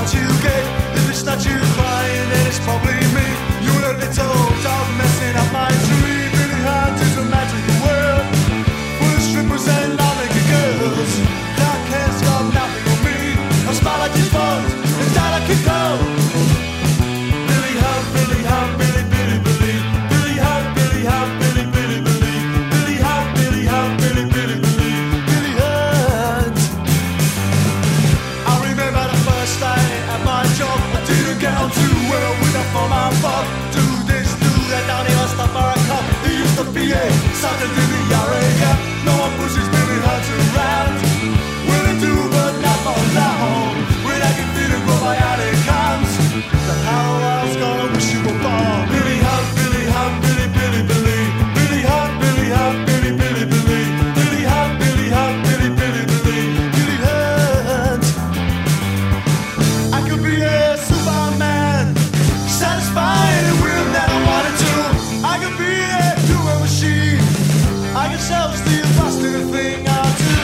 what you get. If it's not you crying, then it's probably me. You a little dog messing up my tree. Billy Hunt is a magical world full of strippers and long-legged girls. Dark hair's got nothing on me. I smile like it's fun, and down I can go. Billy Hunt, Billy Hunt, Billy, Billy, Billy. Billy Hunt, Billy Hunt, Billy, Billy, Billy. Billy Hunt, Billy Hunt, Billy, Billy, Billy. Billy Hunt. I remember the first day at my job. I didn't get on too well with a for my boss. Do this, do that, down here, stuff for a cup. He used to be a something to the area. No one pushes Billy Hunt around. Will it do, but not for long. When I can feel it grow my out it comes. The whole world's gonna wish you were born. Billy Hunt, Billy Hunt, Billy, Billy, Billy. Billy Hunt, Billy Hunt, Billy, Billy, Billy. Billy Hunt, Billy Hunt, Billy, Billy, Billy. Billy Hunt. I could be a Superman, satisfying the will that I wanted to. I could be a doing machine. I can self-steal faster the thing I do.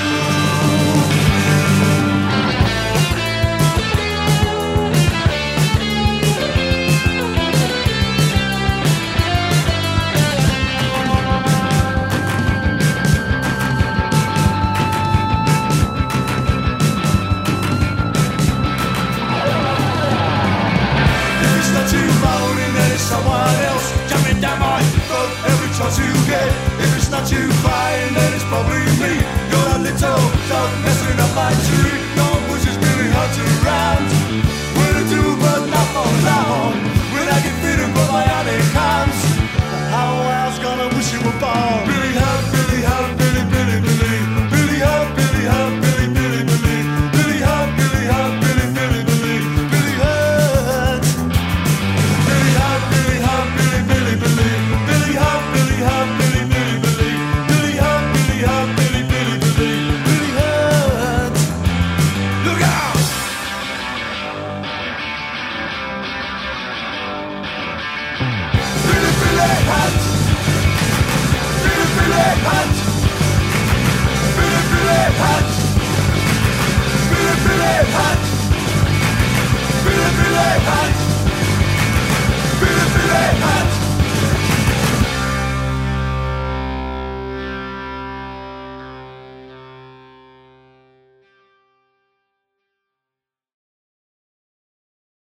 If it's not you moaning, then it's someone else jumping down my throat every chance you